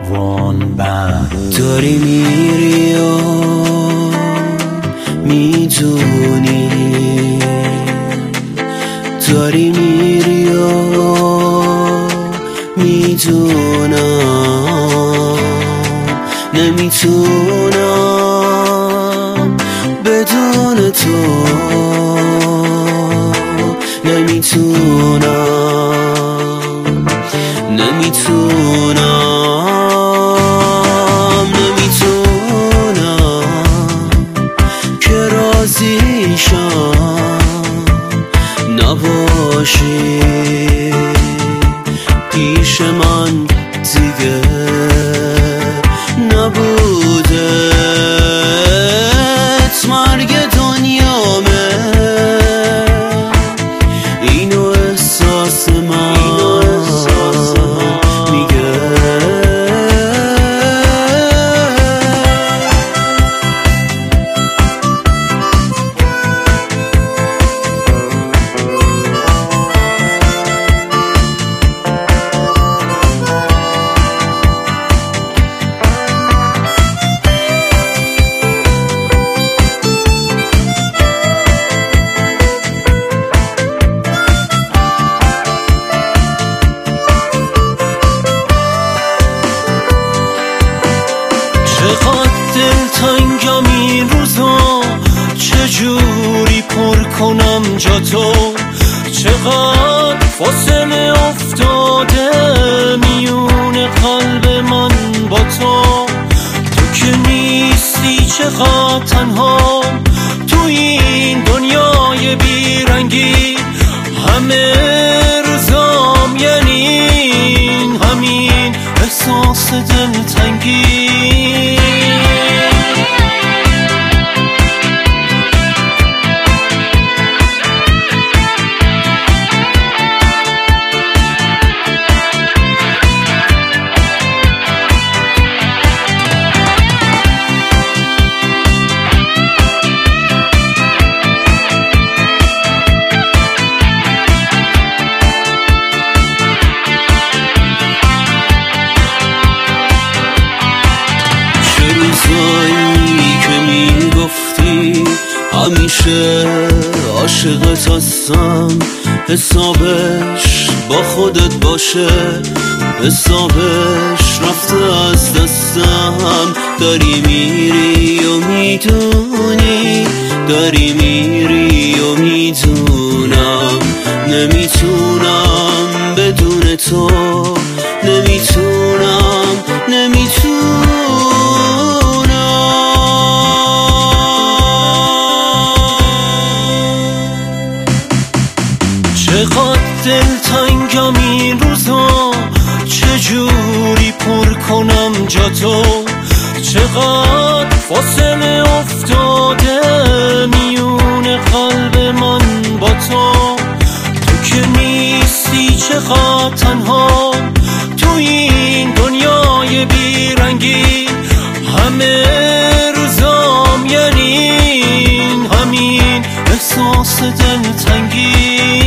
داری میری و میدونی، داری میری و میدونم، نمیتونم بدون تو، نمیتونم، که راضیشم نباشی پیش من دیگه، نبودت مرگ دنیامه، اینو احساس من میگه. چقدر دلتنگم این روزا، چجوری پر کنم جا تو، چقدر فاصله افتاده میون قلب من با تو، تو که نیستی چقدر تنها تو این دنیای بیرنگی، همه روزام یعنی همین احساس دلتنگی. روزایی که میگفتی همیشه عاشقت هستم، حسابش با خودت باشه، حسابش رفته از دستم. داری میری و میدونی، داری میری و میدونم، نمیتونم بدون تو، نمیتونم، نمیتونم. چقدر دلتنگم این روزا، چجوری پر کنم جا تو، چقدر فاصله افتاده میون قلب من با تو، تو که نیستی چقدر تنها تو این دنیای بیرنگی، همه روزام یعنی همین احساس دلتنگی.